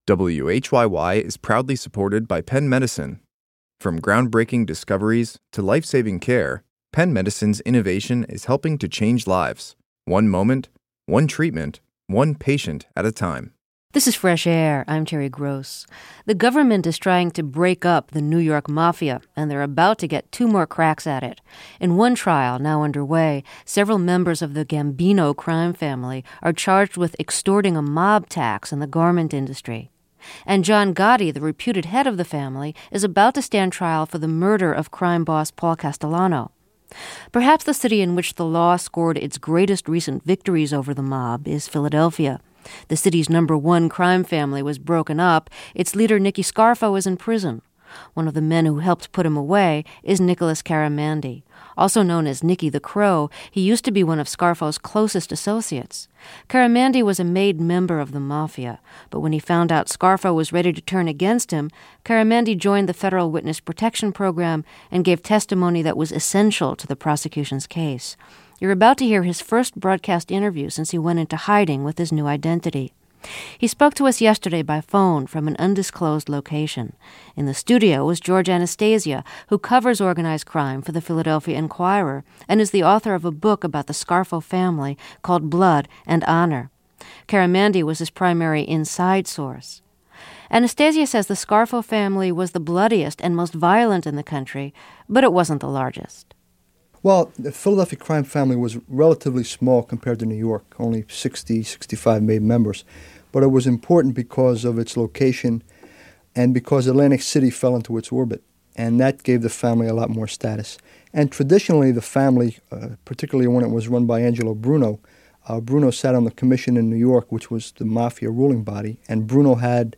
WHYY is proudly supported by Penn Medicine. From groundbreaking discoveries to life-saving care, Penn Medicine's innovation is helping to change lives. One moment, one treatment, one patient at a time. This is Fresh Air. I'm Terry Gross. The government is trying to break up the New York Mafia, and they're about to get 2 more cracks at it. In one trial now underway, several members of the Gambino crime family are charged with extorting a mob tax in the garment industry. And John Gotti, the reputed head of the family, is about to stand trial for the murder of crime boss Paul Castellano. Perhaps the city in which the law scored its greatest recent victories over the mob is Philadelphia. The city's #1 crime family was broken up. Its leader, Nicky Scarfo, is in prison. One of the men who helped put him away is Nicholas Caramandi. Also known as Nicky the Crow, he used to be one of Scarfo's closest associates. Caramandi was a made member of the mafia, but when he found out Scarfo was ready to turn against him, Caramandi joined the Federal Witness Protection Program and gave testimony that was essential to the prosecution's case. You're about to hear his first broadcast interview since he went into hiding with his new identity. He spoke to us yesterday by phone from an undisclosed location. In the studio was George Anastasia, who covers organized crime for the Philadelphia Inquirer and is the author of a book about the Scarfo family called Blood and Honor. Caramandi was his primary inside source. Anastasia says the Scarfo family was the bloodiest and most violent in the country, but it wasn't the largest. Well, the Philadelphia crime family was relatively small compared to New York, only 60, 65 made members. But it was important because of its location and because Atlantic City fell into its orbit. And that gave the family a lot more status. And traditionally, the family, particularly when it was run by Angelo Bruno, Bruno sat on the commission in New York, which was the mafia ruling body. And Bruno had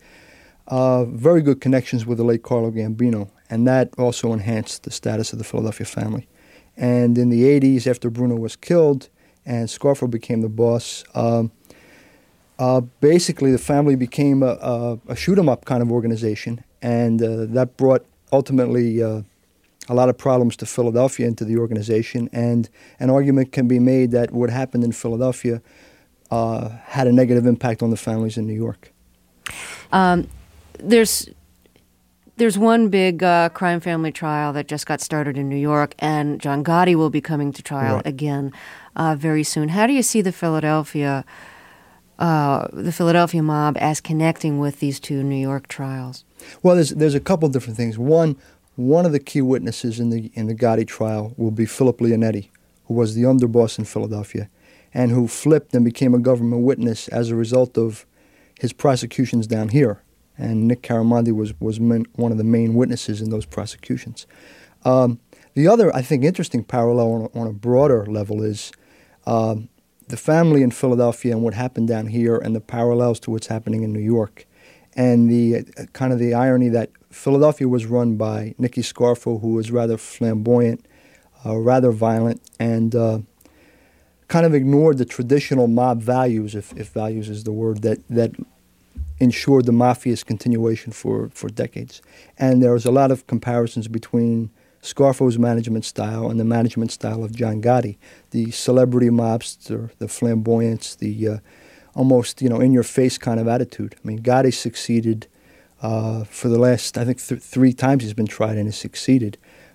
very good connections with the late Carlo Gambino. And that also enhanced the status of the Philadelphia family. And in the 80s, after Bruno was killed and Scarfo became the boss, basically the family became a shoot-'em-up kind of organization. And that brought ultimately a lot of problems to Philadelphia into the organization. And an argument can be made that what happened in Philadelphia had a negative impact on the families in New York. There's one big crime family trial that just got started in New York, and John Gotti will be coming to trial again very soon. How do you see the Philadelphia mob as connecting with these 2 New York trials? Well, there's a couple different things. One of the key witnesses in the Gotti trial will be Philip Leonetti, who was the underboss in Philadelphia, and who flipped and became a government witness as a result of his prosecutions down here. And Nick Caramandi was one of the main witnesses in those prosecutions. The other, I think, interesting parallel on a broader level is the family in Philadelphia and what happened down here and the parallels to what's happening in New York. And the kind of the irony that Philadelphia was run by Nicky Scarfo, who was rather flamboyant, rather violent, and kind of ignored the traditional mob values, if values is the word, that ensured the mafia's continuation for decades. And there was a lot of comparisons between Scarfo's management style and the management style of John Gotti, the celebrity mobster, the flamboyance, the almost in-your-face kind of attitude. I mean, Gotti succeeded for the last, I think, 3 times he's been tried and has succeeded.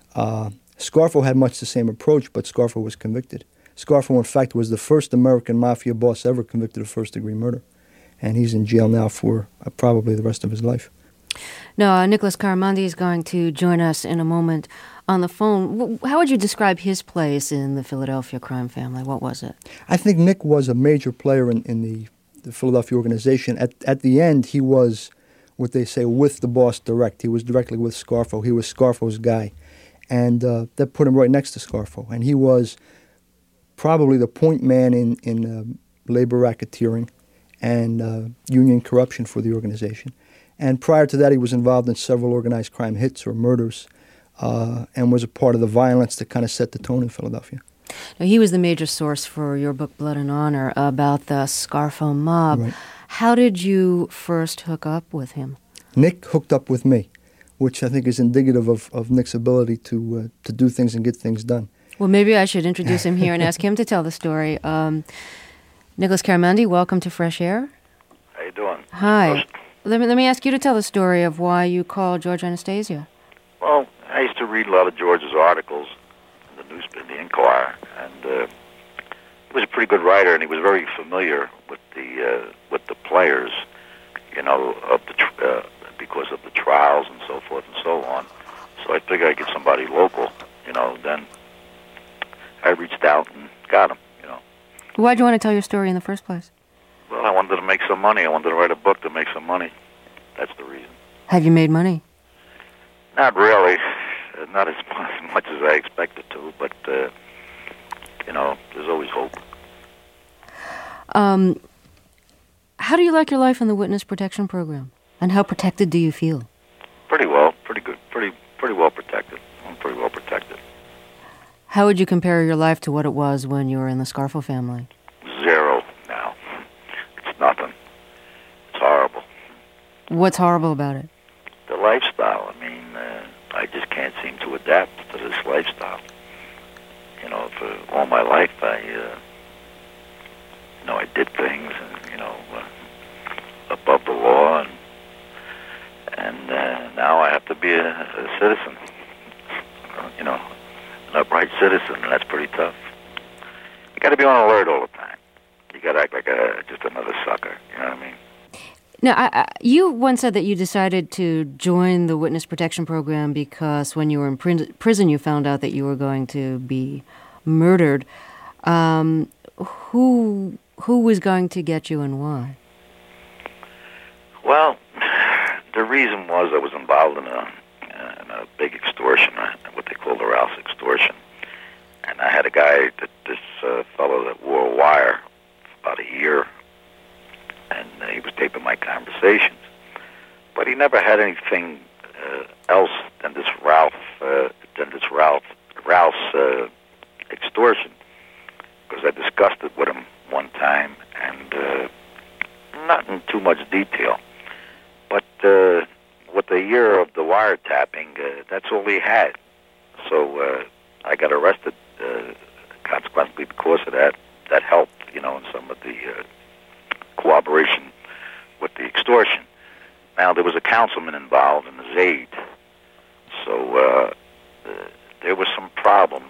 Scarfo had much the same approach, but Scarfo was convicted. Scarfo, in fact, was the first American mafia boss ever convicted of first-degree murder. And he's in jail now for probably the rest of his life. Now, Nicholas Caramandi is going to join us in a moment on the phone. How would you describe his place in the Philadelphia crime family? What was it? I think Nick was a major player in the Philadelphia organization. At the end, he was what they say with the boss direct. He was directly with Scarfo. He was Scarfo's guy. And that put him right next to Scarfo. And he was probably the point man in labor racketeering and union corruption for the organization. And prior to that, he was involved in several organized crime hits or murders and was a part of the violence that kind of set the tone in Philadelphia. Now, he was the major source for your book, Blood and Honor, about the Scarfo mob. Right. How did you first hook up with him? Nick hooked up with me, which I think is indicative of Nick's ability to do things and get things done. Well, maybe I should introduce him here and ask him to tell the story. Nicholas Caramandi, welcome to Fresh Air. How you doing? Hi. let me ask you to tell the story of why you called George Anastasia. Well, I used to read a lot of George's articles in the Inquirer, and he was a pretty good writer, and he was very familiar with the players, of because of the trials and so forth and so on. So I figured I'd get somebody local, Then I reached out and got him, Why'd you want to tell your story in the first place? Well, I wanted to make some money. I wanted to write a book to make some money. That's the reason. Have you made money? Not really. Not as much as I expected to, but, there's always hope. How do you like your life in the witness protection program? And how protected do you feel? Pretty well. Pretty good. Pretty well protected. I'm pretty well protected. How would you compare your life to what it was when you were in the Scarfo family? Zero now. It's nothing. It's horrible. What's horrible about it? The lifestyle. I just can't seem to adapt to this lifestyle. For all my life, I did things, and above the law, and now I have to be a citizen. An upright citizen, and that's pretty tough. You got to be on alert all the time. You got to act like just another sucker. You know what I mean? Now, you once said that you decided to join the witness protection program because when you were in prison, you found out that you were going to be murdered. Who was going to get you and why? Well, the reason was I was involved in a big extortion, what they call the Rouse extortion. And I had a guy, this fellow that wore a wire for about a year, and he was taping my conversations. But he never had anything else than this Rouse extortion, because I discussed it with him one time, and not in too much detail. But with the year of the wiretapping, that's all he had. So I got arrested consequently because of that. That helped, in some of the cooperation with the extortion. Now, there was a councilman involved and his aide. So there were some problems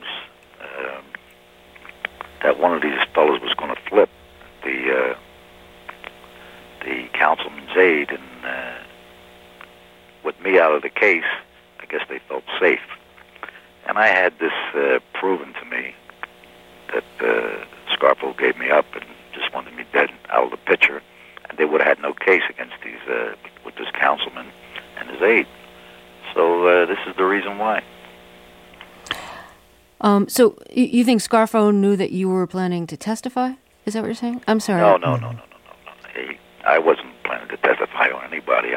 that one of these fellows was going to flip the councilman's aide, and with me out of the case, I guess they felt safe. And I had this proven to me that Scarfo gave me up and just wanted me dead out of the picture, and they would have had no case against with this councilman and his aide. So this is the reason why. So you think Scarfo knew that you were planning to testify? Is that what you're saying? I'm sorry. No. I wasn't planning to testify on anybody.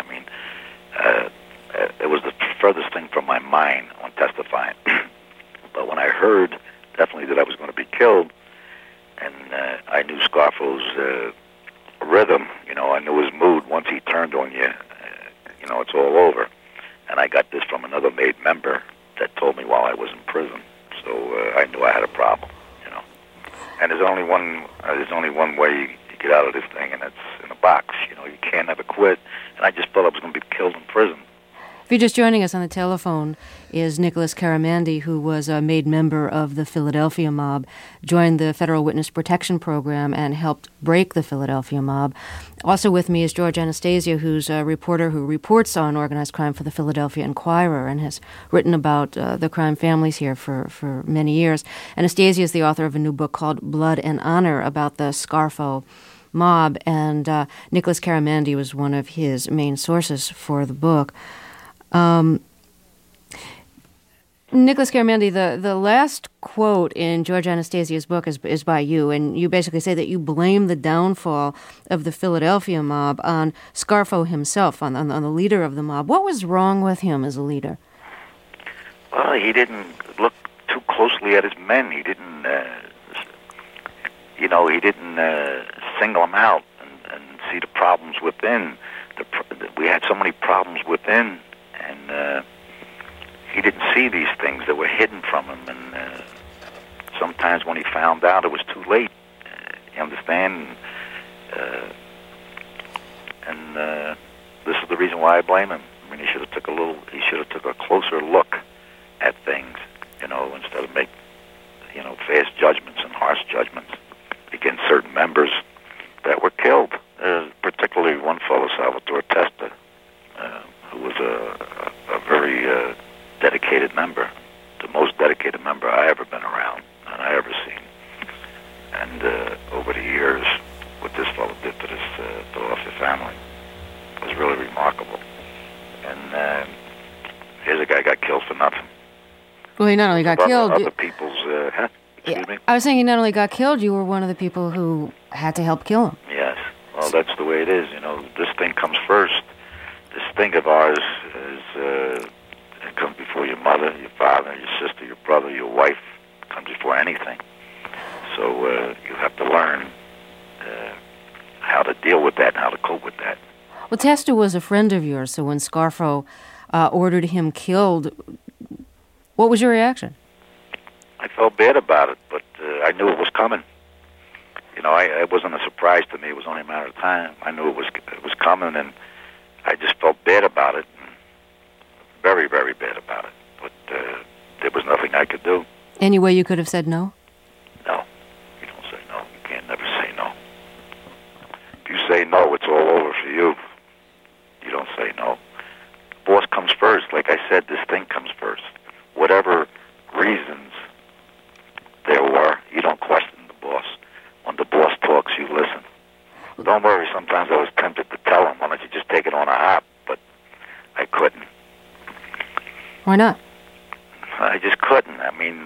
It was the furthest thing from my mind on testifying. But when I heard definitely that I was going to be killed, and I knew Scarfo's rhythm, I knew his mood. Once he turned on you, it's all over. And I got this from another made member that told me while I was in prison. So I knew I had a problem, And there's only one way you get out of this thing, and that's in a box. You can't ever quit. And I just thought I was going to be killed in prison. If you're just joining us on the telephone is Nicholas Caramandy, who was a made member of the Philadelphia mob, joined the Federal Witness Protection Program, and helped break the Philadelphia mob. Also with me is George Anastasia, who's a reporter who reports on organized crime for the Philadelphia Inquirer and has written about the crime families here for many years. Anastasia is the author of a new book called Blood and Honor about the Scarfo mob, and Nicholas Caramandy was one of his main sources for the book. Nicholas Caramandy, the last quote in George Anastasia's book is by you, and you basically say that you blame the downfall of the Philadelphia mob on Scarfo himself, on the leader of the mob. What was wrong with him as a leader? Well, he didn't look too closely at his men. He didn't, single them out and see the problems within. We had so many problems within, and he didn't see these things that were hidden from him, and sometimes when he found out, it was too late. You understand? And the reason why I blame him. I mean, he should have took a closer look at things, instead of make, fast judgments and harsh judgments against certain members that were killed. Particularly one fellow, Salvatore Testa, who was a very dedicated member, the most dedicated member I ever been around and I ever seen. And over the years, what this fellow did to this Philadelphia family was really remarkable. And here's a guy got killed for nothing. Well, he not only got killed. Other people's, excuse me? I was saying he not only got killed, you were one of the people who had to help kill him. Yes. Well, that's the way it is. This thing comes first. This thing of ours it comes before your mother, your father, your sister, your brother, your wife. It comes before anything. So you have to learn how to deal with that and how to cope with that. Well, Testa was a friend of yours, so when Scarfo ordered him killed, what was your reaction? I felt bad about it, but I knew it was coming. It wasn't a surprise to me. It was only a matter of time. I knew it was coming, and I just felt bad about it, very, very bad about it. But there was nothing I could do. Any way you could have said no? No. You don't say no. You can't never say no. If you say no, it's all over for you. You don't say no. The boss comes first. Like I said, this thing comes first. Whatever reasons there were, you don't question the boss. When the boss talks, you listen. Don't worry, sometimes I was tempted to tell him, why don't you just take it on a hop? But I couldn't. Why not? I just couldn't. I mean,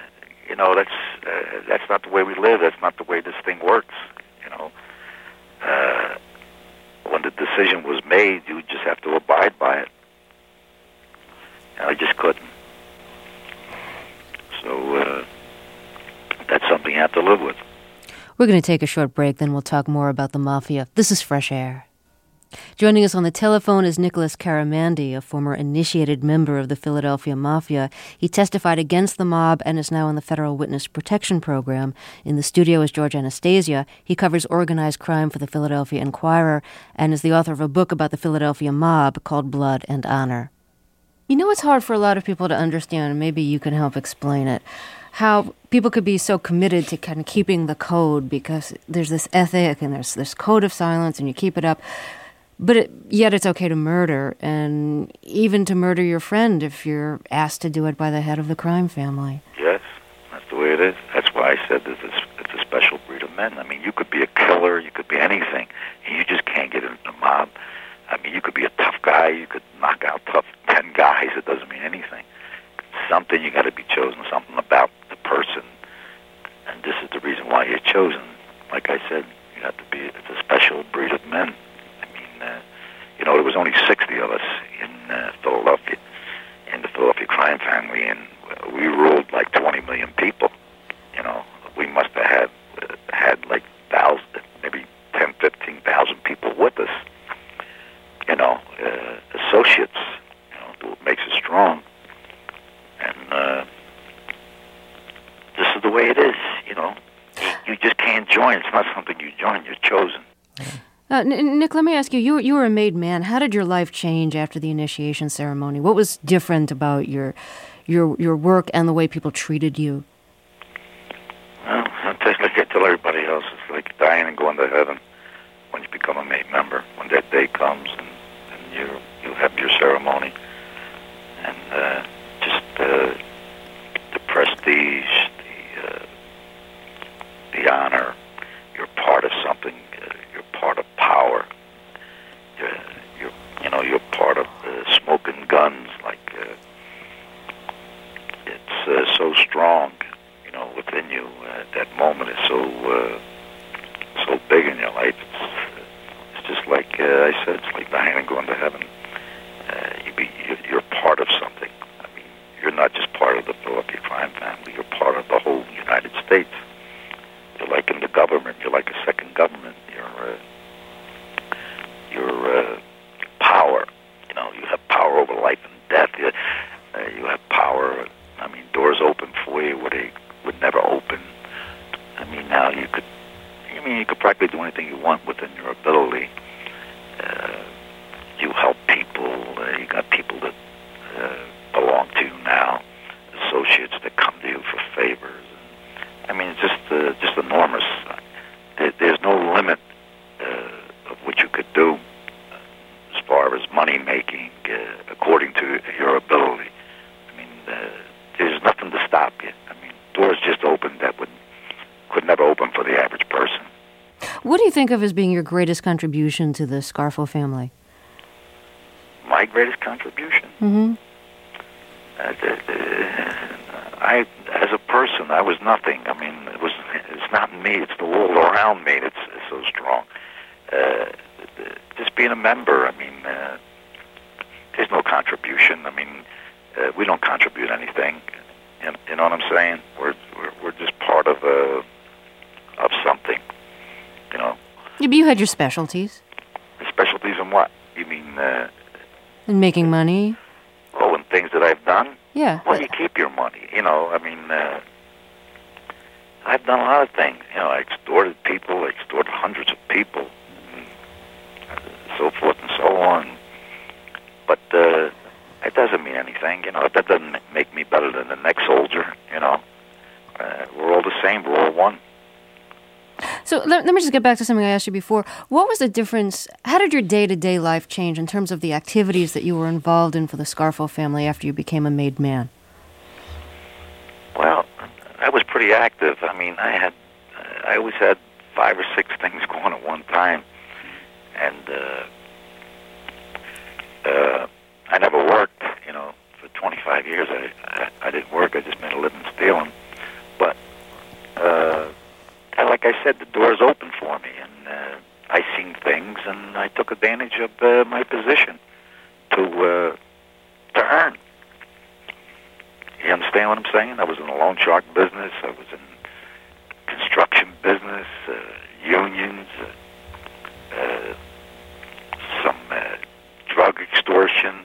that's not the way we live. That's not the way this thing works. When the decision was made, you just have to abide by it. And I just couldn't. So that's something you have to live with. We're going to take a short break, then we'll talk more about the Mafia. This is Fresh Air. Joining us on the telephone is Nicholas Caramandi, a former initiated member of the Philadelphia Mafia. He testified against the mob and is now in the Federal Witness Protection Program. In the studio is George Anastasia. He covers organized crime for the Philadelphia Inquirer and is the author of a book about the Philadelphia mob called Blood and Honor. It's hard for a lot of people to understand, and maybe you can help explain it, how people could be so committed to kind of keeping the code because there's this ethic and there's this code of silence and you keep it up. But yet it's okay to murder, and even to murder your friend if you're asked to do it by the head of the crime family. Yes, that's the way it is. That's why I said that it's a special breed of men. I mean, you could be a killer, you could be anything, and you just can't get into the mob. I mean, you could be a tough guy, you could knock out 10 guys, it doesn't mean anything. Something you got to be chosen, something about the person, and this is the reason why you're chosen. Like I said, you have to be, it's a special breed of men. There was only 60 of us in Philadelphia, in the Philadelphia crime family, and we ruled like 20 million people. We must have had like maybe 10, 15,000 people with us. Associates, what makes us strong. And this is the way it is, You just can't join. It's not something you join. You're chosen. Nick, let me ask you, you were a made man. How did your life change after the initiation ceremony? What was different about your work and the way people treated you? Well, like I tell everybody else, it's like dying and going to heaven when you become a made member. When that day comes and you have your ceremony. And just the prestige, the honor, you're part of something. You're part of power. You're part of smoking guns. Like it's so strong, within you. That moment is so big in your life. It's just like I said. It's like dying and going to heaven. You're part of something. I mean, you're not just part of the Philadelphia crime family. You're part of the whole United States. You're like in the government. You're like a second government. Your power. You have power over life and death. You have power. I mean, doors open for you where they would never open. I mean, now you could practically do anything you want within your ability. You help people. far as money making, according to your ability. I mean, there's nothing to stop you. I mean, doors just opened that could never open for the average person. What do you think of as being your greatest contribution to the Scarfo family? My greatest contribution? Mm-hmm. As a person, I was nothing. I mean, it's not me. It's the world around me that's so strong. Just being a member. I mean, there's no contribution. I mean, we don't contribute anything. You know what I'm saying? We're just part of something. You know. Yeah, but you had your specialties. Specialties in what? You mean? In making money. Oh, and things that I've done. Yeah. Well, you keep your money. You know, I mean, I've done a lot of things. You know, I extorted people. I extorted hundreds of people, and so forth and so on. But it doesn't mean anything. You know, that doesn't make me better than the next soldier. You know, we're all the same. We're all one. So let me just get back to something I asked you before. What was the difference? How did your day-to-day life change in terms of the activities that you were involved in for the Scarfo family after you became a made man? Well, I was pretty active. I mean, I always had 5 or 6 things going at one time, and I never worked. You know, for 25 years, I didn't work. I just made a living stealing. But like I said, the doors opened for me, and I seen things, and I took advantage of my position to earn. You understand what I'm saying? I was in the loan shark business. I was in construction business, unions, some drug extortions,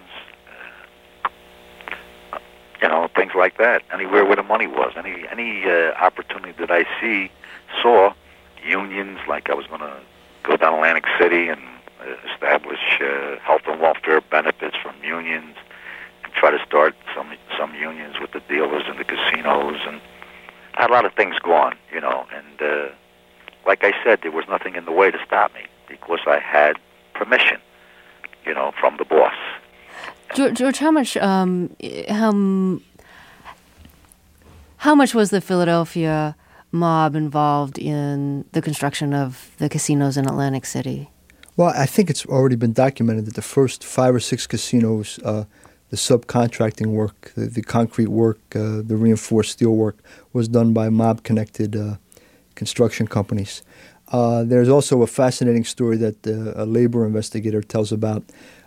you know, things like that. Anywhere where the money was, any opportunity that I saw, unions, like I was going to go down Atlantic City and establish health and welfare benefits from unions, and try to start some unions with the dealers and the casinos, and I had a lot of things going, you know, and like I said, there was nothing in the way to stop me because I had permission, you know, from the boss. George, how much was the Philadelphia mob involved in the construction of the casinos in Atlantic City? Well, I think it's already been documented that the first 5 or 6 casinos, the subcontracting work, the concrete work, the reinforced steel work, was done by mob-connected construction companies. There's also a fascinating story that a labor investigator tells about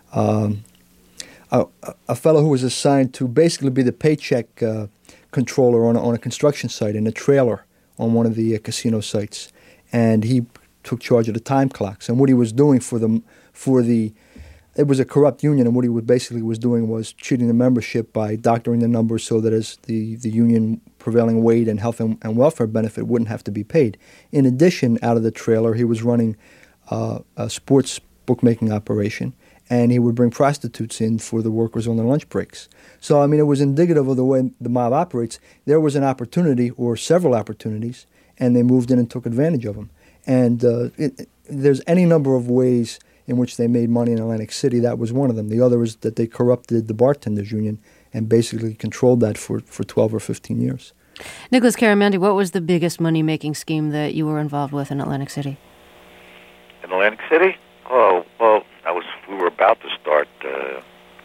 a fellow who was assigned to basically be the paycheck controller on a construction site in a trailer on one of the casino sites, and he took charge of the time clocks. And what he was doing it was a corrupt union, and what he was doing was cheating the membership by doctoring the numbers so that as the union prevailing wage and health and welfare benefit wouldn't have to be paid. In addition, out of the trailer, he was running a sports bookmaking operation, and he would bring prostitutes in for the workers on their lunch breaks. So, I mean, it was indicative of the way the mob operates. There was an opportunity, or several opportunities, and they moved in and took advantage of them. And there's any number of ways in which they made money in Atlantic City. That was one of them. The other is that they corrupted the bartenders union and basically controlled that for 12 or 15 years. Nicholas Caramanti, what was the biggest money-making scheme that you were involved with in Atlantic City? In Atlantic City? Oh, well, we were about to start the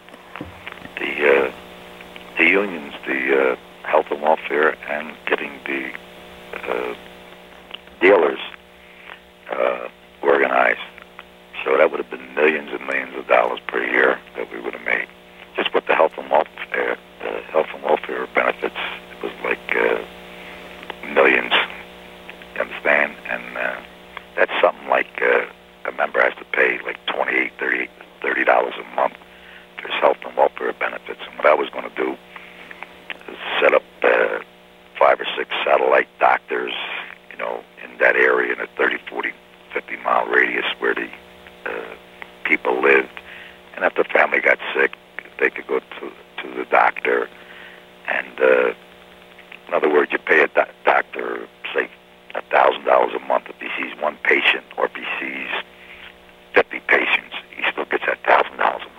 unions, the health and welfare, and getting the dealers organized. So that would have been millions and millions of dollars per year that we would have made. Just with the health and welfare benefits, it was like millions. You understand? And that's something like a member has to pay like $28, $30 a month for his health and welfare benefits. And what I was going to do is set up 5 or 6 satellite doctors, you know, in that area in a 30, 40, 50-mile radius where the people lived. And if the family got sick, they could go to the doctor. And in other words, you pay a doctor, say, $1,000 a month if he sees one patient, or if he sees 50 patients, he still gets that $1,000 a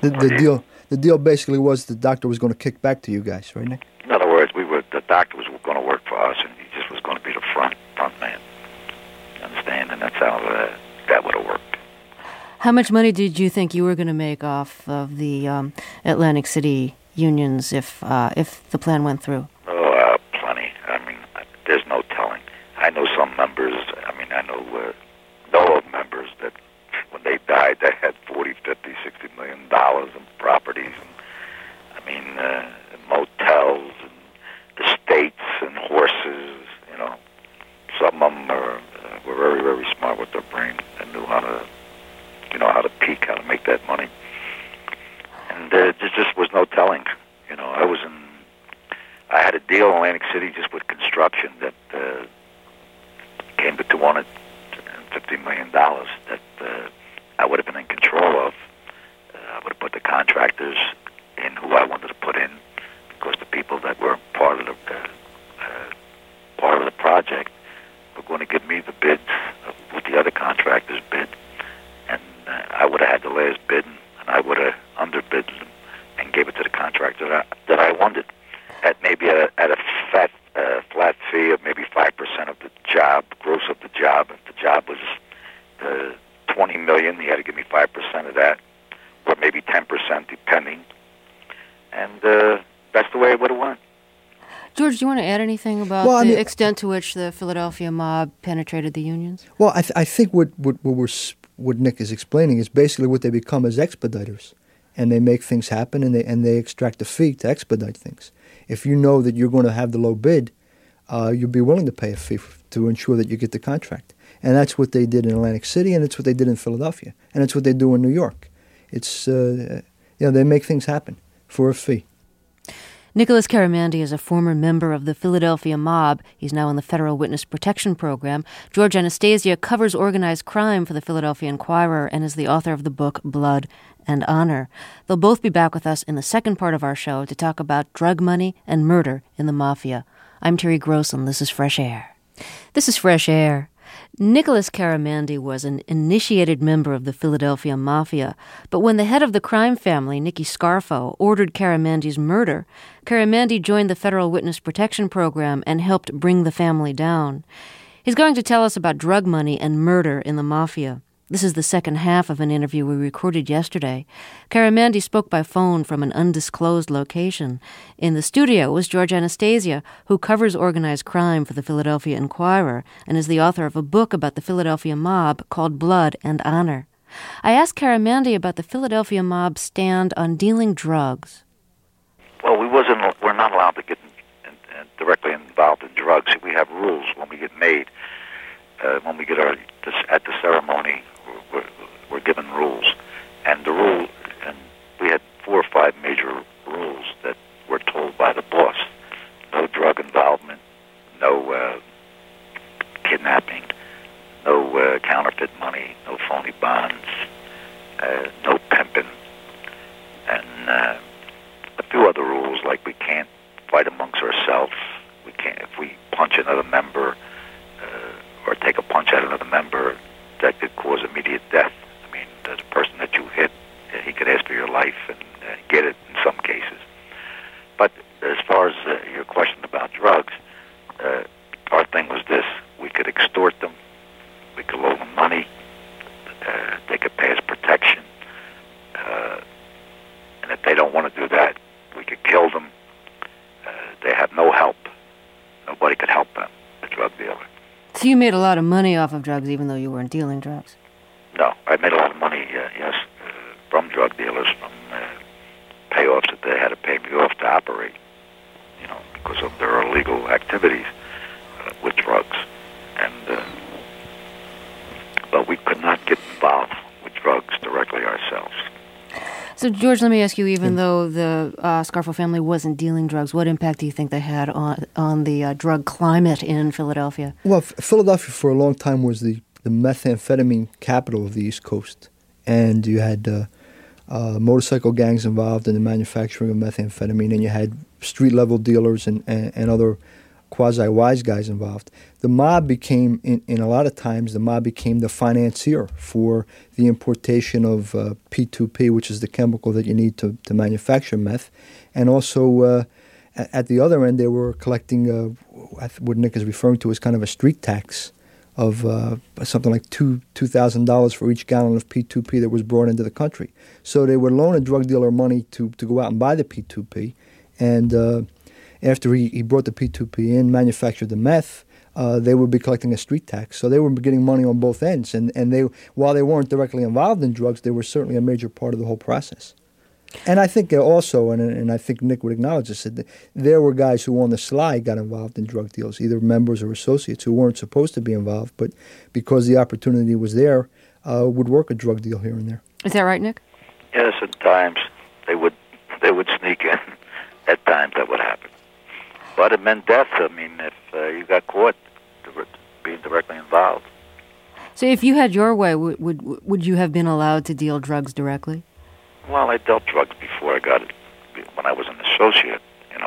The deal basically was the doctor was going to kick back to you guys, right, Nick? In other words, the doctor was going to work for us, and he just was going to be the front man. You understand? And that's how that would have worked. How much money did you think you were going to make off of the Atlantic City unions if the plan went through? Oh, plenty. I mean, there's no telling. I know some members. I mean, I know members that when they died, they had $40, $50, $60 million in properties. And, I mean, motels and estates and horses. You know, some of them were very, very smart with their brain and knew how to peak, how to make that money. And there just was no telling. You know, I had a deal in Atlantic City just with construction that came to $250 million that I would have been in control of. I would have put the contractors in who I wanted to put in, because the people that were part of the project were going to give me the bids with the other contractors' bid, and I would have had the last bid, and I would have underbid them and gave it to the contractor that I wanted at maybe at a flat fee of maybe 5% of the job, gross of the job. If the job was $20 million, he had to give me 5% of that, or maybe 10%, depending. And that's the way it would have went. George, do you want to add anything about the extent to which the Philadelphia mob penetrated the unions? Well, I think what Nick is explaining is basically what they become as expediters, and they make things happen, and they extract a fee to expedite things. If you know that you're going to have the low bid, you'll be willing to pay a fee to ensure that you get the contract. And that's what they did in Atlantic City, and it's what they did in Philadelphia, and it's what they do in New York. It's they make things happen for a fee. Nicholas Caramandy is a former member of the Philadelphia mob. He's now in the Federal Witness Protection Program. George Anastasia covers organized crime for the Philadelphia Inquirer and is the author of the book Blood and Honor. They'll both be back with us in the second part of our show to talk about drug money and murder in the mafia. I'm Terry Gross, and this is Fresh Air. This is Fresh Air. Nicholas Caramandy was an initiated member of the Philadelphia Mafia, but when the head of the crime family, Nicky Scarfo, ordered Caramandy's murder, Caramandy joined the Federal Witness Protection Program and helped bring the family down. He's going to tell us about drug money and murder in the Mafia. This is the second half of an interview we recorded yesterday. Caramandy spoke by phone from an undisclosed location. In the studio was George Anastasia, who covers organized crime for the Philadelphia Inquirer and is the author of a book about the Philadelphia mob called Blood and Honor. I asked Caramandy about the Philadelphia mob's stand on dealing drugs. Well, we're not allowed to get directly involved in drugs. We have rules when we get made. When we get at the ceremony, we're given rules, and we had 4 or 5 major rules that were told by the boss: no drug involvement, no kidnapping, no counterfeit money, no phony bonds, no pimping, and a few other rules like we can't fight amongst ourselves. We can't, if we punch another member or take a punch at another member, that could cause immediate death. I mean, the person that you hit, he could ask for your life and get it in some cases. But as far as your question about drugs, our thing was this: we could extort them, we could loan them money, they could pay us protection, and if they don't want to do that, we could kill them. They have no help. Nobody could help them, the drug dealer. So you made a lot of money off of drugs even though you weren't dealing drugs? No, I made a lot of money, yes, from drug dealers, from payoffs that they had to pay me off to operate, because of their illegal activities with drugs. And but we could not get involved with drugs directly ourselves. So, George, let me ask you, even though the Scarfo family wasn't dealing drugs, what impact do you think they had on the drug climate in Philadelphia? Well, Philadelphia for a long time was the methamphetamine capital of the East Coast. And you had motorcycle gangs involved in the manufacturing of methamphetamine, and you had street-level dealers and other quasi-wise guys involved. The mob became, in a lot of times, the mob became the financier for the importation of P2P, which is the chemical that you need to manufacture meth. And also, at the other end, they were collecting what Nick is referring to as kind of a street tax of something like $2,000 for each gallon of P2P that was brought into the country. So they would loan a drug dealer money to go out and buy the P2P, and after he brought the P2P in, manufactured the meth, they would be collecting a street tax. So they were getting money on both ends, and they, while they weren't directly involved in drugs, they were certainly a major part of the whole process. And I think also, and I think Nick would acknowledge this, that there were guys who on the sly got involved in drug deals, either members or associates who weren't supposed to be involved, but because the opportunity was there, would work a drug deal here and there. Is that right, Nick? Yes, at times they would sneak in. At times that would happen. But it meant death. I mean, if you got caught being directly involved. So if you had your way, would you have been allowed to deal drugs directly? Well, I dealt drugs before I got it, when I was an associate,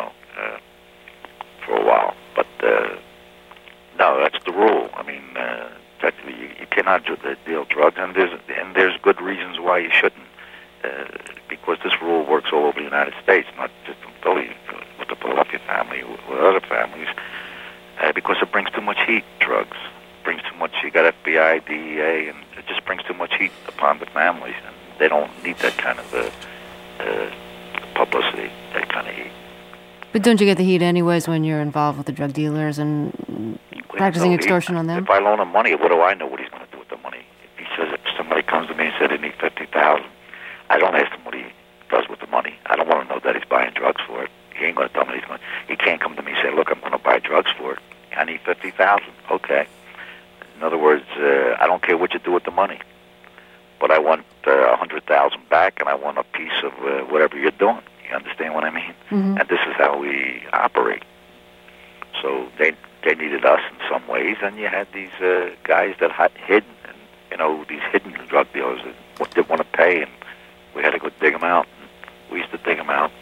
for a while. But no, that's the rule. I mean, technically, you cannot deal drugs, and there's good reasons why you shouldn't, because this rule works all over the United States, not just in Philly, with the Philadelphia family, with other families, because it brings too much heat. Drugs brings too much. You got FBI, DEA, and it just brings too much heat upon the families, and they don't need that kind of publicity, that kind of heat. But don't you get the heat anyways when you're involved with the drug dealers and practicing extortion on them? If I loan him money, what do I know what he's going to do with the money? If he says, if somebody comes to me and said they need $50,000, I don't ask him what he does with the money. I don't want to know that he's buying drugs for it. He ain't going to tell me he can't come to me and say, look, I'm going to buy drugs for it. I need $50,000. Okay. In other words, I don't care what you do with the money, but I want $100,000 back, and I want a piece of whatever you're doing. You understand what I mean? Mm-hmm. And this is how we operate. So they needed us in some ways, and you had these guys that had hidden, and these hidden drug dealers that didn't want to pay, and we had to go dig them out. We used to dig them out.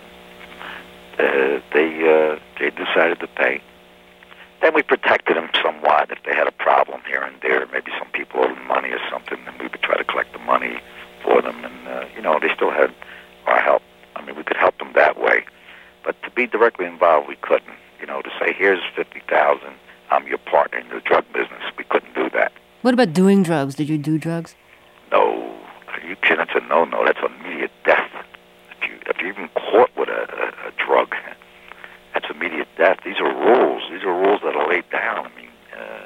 They decided to pay. Then we protected them somewhat. If they had a problem here and there, maybe some people owed them money or something, then we would try to collect the money for them. And, they still had our help. I mean, we could help them that way. But to be directly involved, we couldn't. To say, here's $50,000, I'm your partner in the drug business. We couldn't do that. What about doing drugs? Did you do drugs? No. Are you kidding? That's a no-no. That's immediate death. If you're even caught with a drug, that's immediate death. These are rules. These are rules that are laid down. I mean,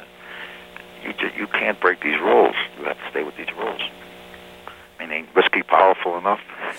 you can't break these rules. You have to stay with these rules. I mean, ain't whiskey powerful enough?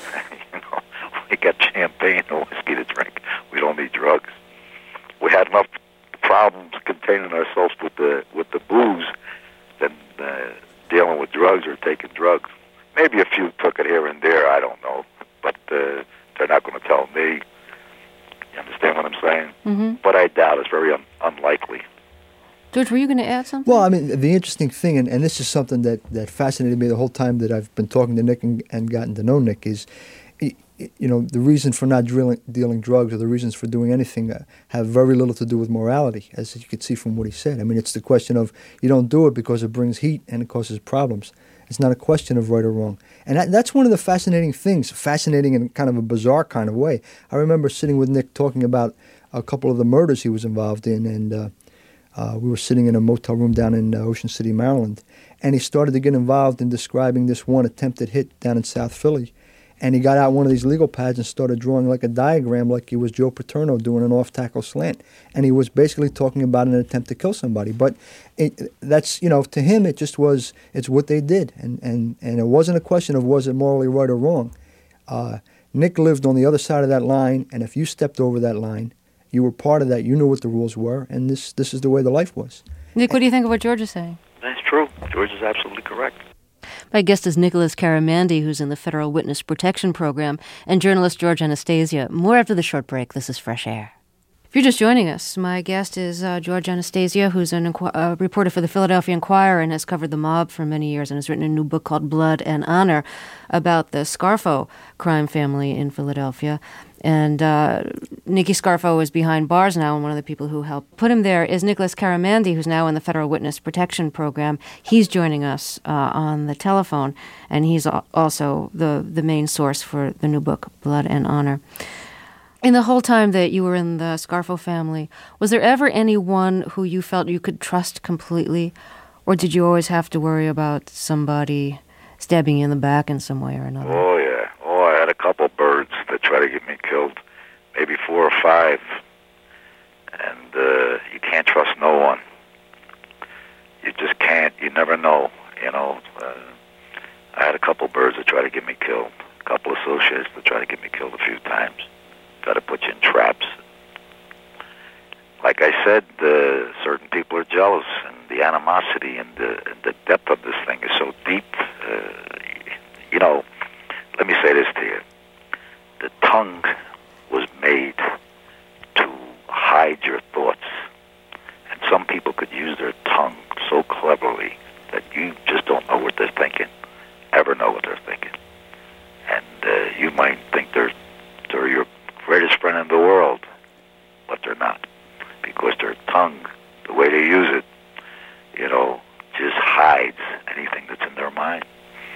We got champagne and whiskey to drink. We don't need drugs. We had enough problems containing ourselves with the booze than dealing with drugs or taking drugs. Maybe a few took it here and there. I don't know, but they're not going to tell me. You understand what I'm saying? Mm-hmm. But I doubt it's very unlikely. George, were you going to add something? Well, I mean, the interesting thing, and this is something that fascinated me the whole time that I've been talking to Nick and gotten to know Nick, is, the reason for not dealing drugs or the reasons for doing anything have very little to do with morality, as you could see from what he said. I mean, it's the question of you don't do it because it brings heat and it causes problems. It's not a question of right or wrong. And that's one of the fascinating things, fascinating in kind of a bizarre kind of way. I remember sitting with Nick talking about a couple of the murders he was involved in, and we were sitting in a motel room down in Ocean City, Maryland, and he started to get involved in describing this one attempted hit down in South Philly. And he got out one of these legal pads and started drawing like a diagram like he was Joe Paterno doing an off-tackle slant. And he was basically talking about an attempt to kill somebody. But that's, to him, it just was, it's what they did. And it wasn't a question of was it morally right or wrong. Nick lived on the other side of that line, and if you stepped over that line, you were part of that, you knew what the rules were, and this is the way the life was. Nick, what do you think of what George is saying? That's true. George is absolutely correct. My guest is Nicholas Caramandy, who's in the Federal Witness Protection Program, and journalist George Anastasia. More after the short break. This is Fresh Air. If you're just joining us, my guest is George Anastasia, who's a reporter for the Philadelphia Inquirer and has covered the mob for many years and has written a new book called Blood and Honor about the Scarfo crime family in Philadelphia. And Nicky Scarfo is behind bars now, and one of the people who helped put him there is Nicholas Caramandi, who's now in the Federal Witness Protection Program. He's joining us on the telephone, and he's also the main source for the new book, Blood and Honor. In the whole time that you were in the Scarfo family, was there ever anyone who you felt you could trust completely? Or did you always have to worry about somebody stabbing you in the back in some way or another? Oh, yeah. Oh, I had a couple birds that tried to get me killed, maybe 4 or 5. And you can't trust no one. You just can't. You never know, you know. I had a couple birds that tried to get me killed, a couple associates that tried to get me killed a few times. Got to put you in traps. Like I said, certain people are jealous, and the animosity and the depth of this thing is so deep. You know, let me say this to you. The tongue was made to hide your thoughts, and some people could use their tongue so cleverly that you just don't know what they're thinking, ever know what they're thinking. And you might think they're your greatest friend in the world, but they're not, because their tongue, the way they use it, you know, just hides anything that's in their mind.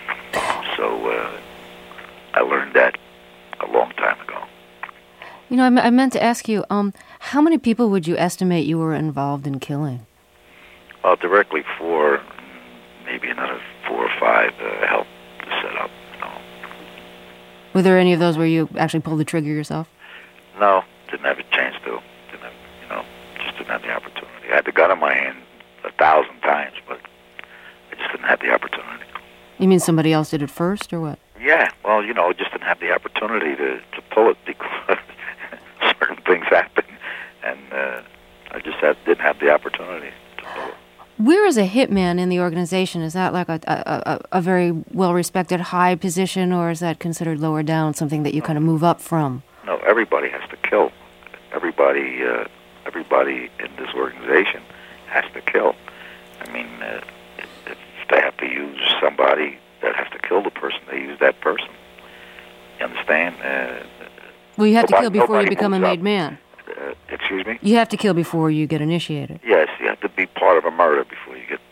So I learned that a long time ago. You know, I meant to ask you, how many people would you estimate you were involved in killing? Well, directly 4, maybe another 4 or 5 helped to set up. You know. Were there any of those where you actually pulled the trigger yourself? No, didn't have a chance to. Just didn't have the opportunity. I had the gun in my hand 1,000 times, but I just didn't have the opportunity. You mean somebody else did it first, or what? Yeah, well, just didn't have the opportunity to pull it because certain things happen, and I just didn't have the opportunity to pull it. Where is a hitman in the organization? Is that like a very well-respected high position, or is that considered lower down, something that you kind of move up from? No, everybody has to kill. Everybody in this organization has to kill. I mean, if they have to use somebody that has to kill the person, they use that person. You understand? Well, you have to kill before you become a made man. Excuse me? You have to kill before you get initiated. Yes, you have to be part of a murder before you get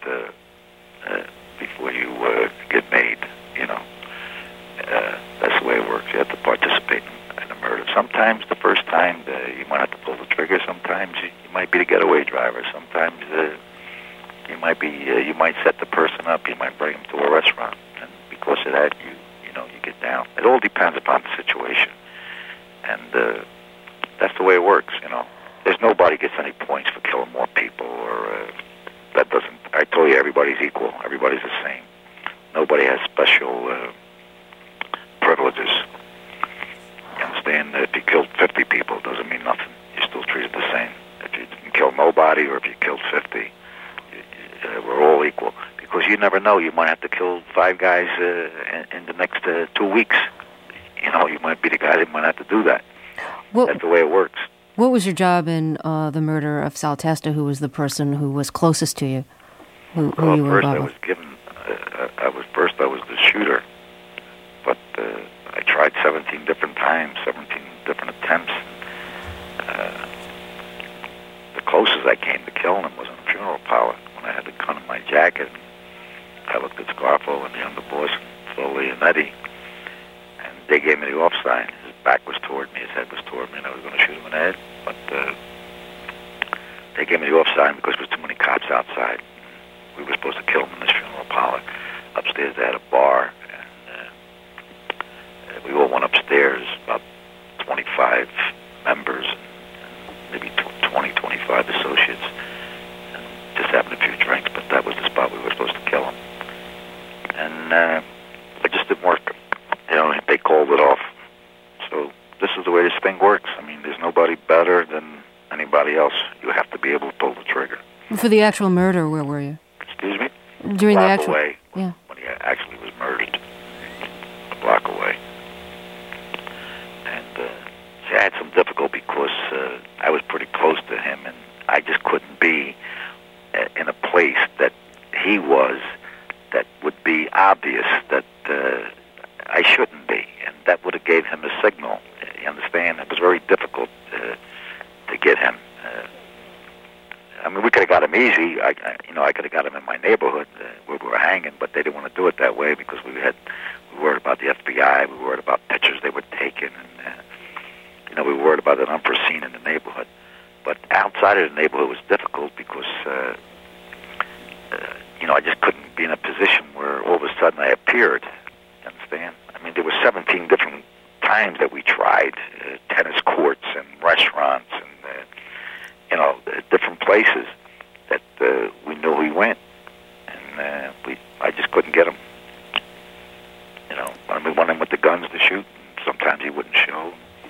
get made. You know, that's the way it works. You have to participate in a murder. Sometimes the first time you might have to pull the trigger. Sometimes you might be the getaway driver. Sometimes you might set the person up. You might bring him to a restaurant, and because of that, you get down. It all depends upon the situation, and that's the way it works. You know, there's nobody gets any points for killing more people, or that doesn't. I told you, everybody's equal. Everybody's the same. Nobody has special privileges. You understand? If you killed 50 people, it doesn't mean nothing. You're still treated the same. If you didn't kill nobody, or if you killed 50, we're all equal. Because you never know. You might have to kill 5 guys in the next 2 weeks. You know, you might be the guy that might have to do that. That's the way it works. What was your job in the murder of Sal Testa, who was the person who was closest to you, who you were involved with? I was the shooter, but I tried 17 different times, 17 different attempts. The closest I came to killing him was in a funeral parlor when I had the gun in my jacket. I looked at Scarfo and the underboss, Foley and Eddie, and they gave me the off sign. His back was toward me, his head was toward me, and I was going to shoot him in the head. But they gave me the off sign because there was too many cops outside. We were supposed to kill him in this funeral parlor. Upstairs they had a bar, and we all went upstairs, about 25 members, and maybe 20, 25 associates, and just having a few drinks, but that was the spot we were supposed to kill him. And it just didn't work. You know, they called it off. So this is the way this thing works. I mean, there's nobody better than anybody else. You have to be able to pull the trigger. For the actual murder, where were you? Excuse me? During the actual... away, yeah. When he actually was murdered. A block away. And see, I had some difficult because I was pretty close to him, and I just couldn't be in a place that he was that would be obvious that I shouldn't be, and that would have gave him a signal. You understand? It was very difficult to get him. I mean, we could have got him easy. I could have got him in my neighborhood where we were hanging, but they didn't want to do it that way because we were worried about the FBI. We were worried about pictures they were taking, and we were worried about an unforeseen in the neighborhood. But outside of the neighborhood was difficult because, I just couldn't be in a position where all of a sudden I appeared. You understand? I mean, there were 17 different times that we tried, tennis courts and restaurants and, different places that we knew he went. And I just couldn't get him. When we went in with the guns to shoot, sometimes he wouldn't show.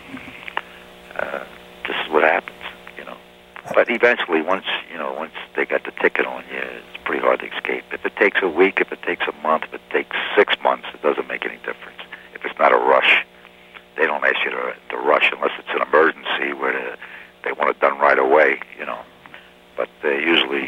This is what happens, But eventually, once they got the ticket on you, it's pretty hard to escape. If it takes a week, if it takes a month, if it takes 6 months, it doesn't make any difference. If it's not a rush, they don't ask you to rush unless it's an emergency where they want it done right away, But usually,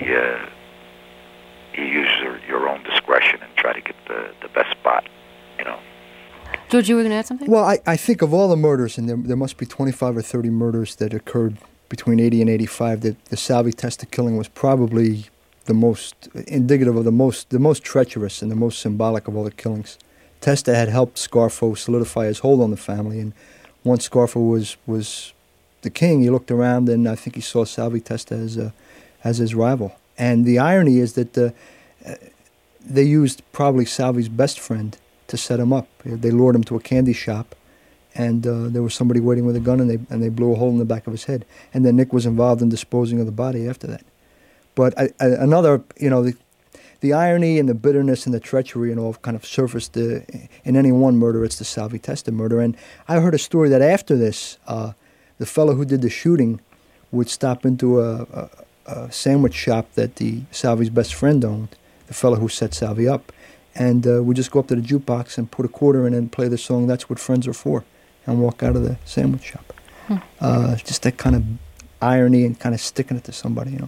you use your own discretion and try to get the best spot, George, you were going to add something? Well, I think of all the murders, and there must be 25 or 30 murders that occurred between 80 and 85, that the Salvi Testa killing was probably the most indicative of the most treacherous and the most symbolic of all the killings. Testa had helped Scarfo solidify his hold on the family, and once Scarfo was the king, he looked around and I think he saw Salvi Testa as his rival. And the irony is that they used probably Salvi's best friend to set him up. They lured him to a candy shop, and there was somebody waiting with a gun, and they blew a hole in the back of his head. And then Nick was involved in disposing of the body after that. But another, the irony and the bitterness and the treachery and all kind of surfaced in any one murder. It's the Salvi Testa murder. And I heard a story that after this, the fellow who did the shooting would stop into a sandwich shop that the Salvi's best friend owned, the fellow who set Salvi up, and would just go up to the jukebox and put a quarter in and play the song "That's What Friends Are For," and walk out of the sandwich shop. Just that kind of irony and kind of sticking it to somebody,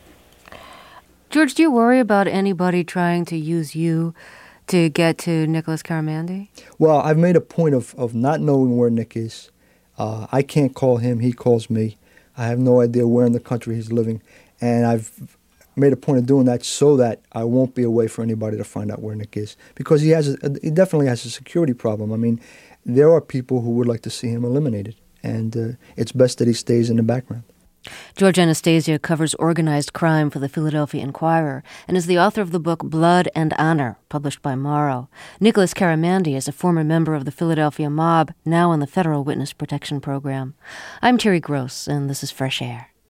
George, do you worry about anybody trying to use you to get to Nicholas Caramandi? Well, I've made a point of not knowing where Nick is. I can't call him, he calls me. I have no idea where in the country he's living. And I've made a point of doing that so that I won't be a way for anybody to find out where Nick is. Because he definitely has a security problem. I mean, there are people who would like to see him eliminated. And it's best that he stays in the background. George Anastasia covers organized crime for the Philadelphia Inquirer and is the author of the book Blood and Honor, published by Morrow. Nicholas Caramandi is a former member of the Philadelphia mob, now in the Federal Witness Protection Program. I'm Terry Gross, and this is Fresh Air.